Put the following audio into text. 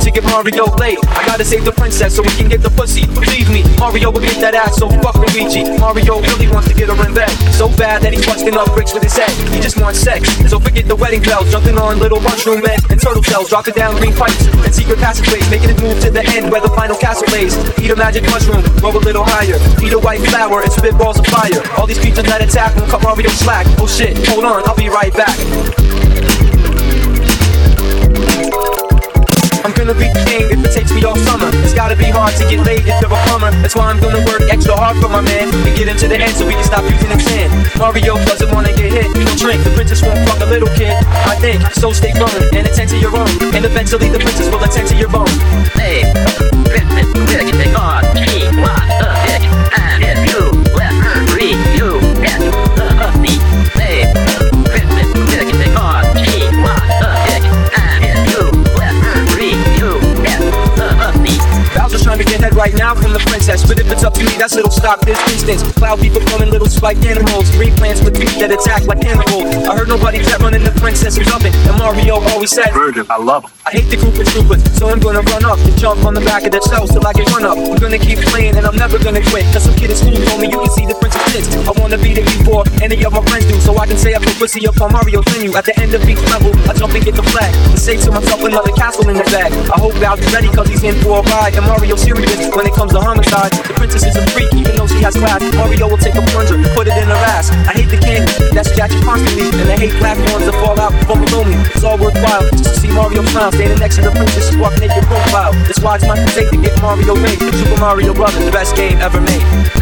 to get Mario laid. I gotta save the princess so we can get the pussy. Believe me, Mario will get that ass, so fuck Luigi. Mario really wants to get her in bed, so bad that he's busting up bricks with his head. He just wants sex, so forget the wedding bells. Jumping on little mushroom men and turtle shells, dropping down green pipes and secret passageways, making it move to the end where the final castle lays. Eat a magic mushroom, grow a little higher. Eat a white flower and spit balls of fire. All these creatures that attack won't cut Mario slack. Oh shit, hold on, I'll be right back. I'm gonna beat the game if it takes me all summer. It's gotta be hard to get laid if you're a plumber. That's why I'm gonna work extra hard for my man and get him to the end so we can stop using his hand. Mario doesn't wanna get hit, he'll drink. The princess won't fuck a little kid, I think. So stay firm and attend to your own, and eventually the princess will attend to your bone. Hey, princess, dick, take on me. What the dick? And if you let her free, you get the me. Hey, princess, dick, take on me. What the dick? And if you let her free, you get the me. Bowser's trying to get head right now from the princess, but if it's up to me, that's little stop this instance. Cloud people becoming little spiked animals, green plants with feet that attack like cannibals. I heard nobody kept running the princess's oven, and Mario always said, Virgin, I love him. I hate the group of troopers, so I'm gonna run up and jump on the back of their cells till I get run up. I'm gonna keep playing and I'm never gonna quit, cause some kid in school told me you can see the princess tits. I wanna be there before any of my friends do, so I can say I put pussy up on Mario's menu. At the end of each level, I jump and get the flag and say to myself another castle in the bag. I hope Bowser's ready cause he's in for a ride, and Mario's serious when it comes to homicide. The princess is a freak even though she has class. Mario will take a plunger and put it in her ass. I hate the candy that's scratched constantly, and I hate platforms that fall out from below me. It's all worthwhile just to see Mario smile, standing next to the princess, walking naked profile. That's why it's my mistake to get Mario made. Super Mario Brothers, the best game ever made.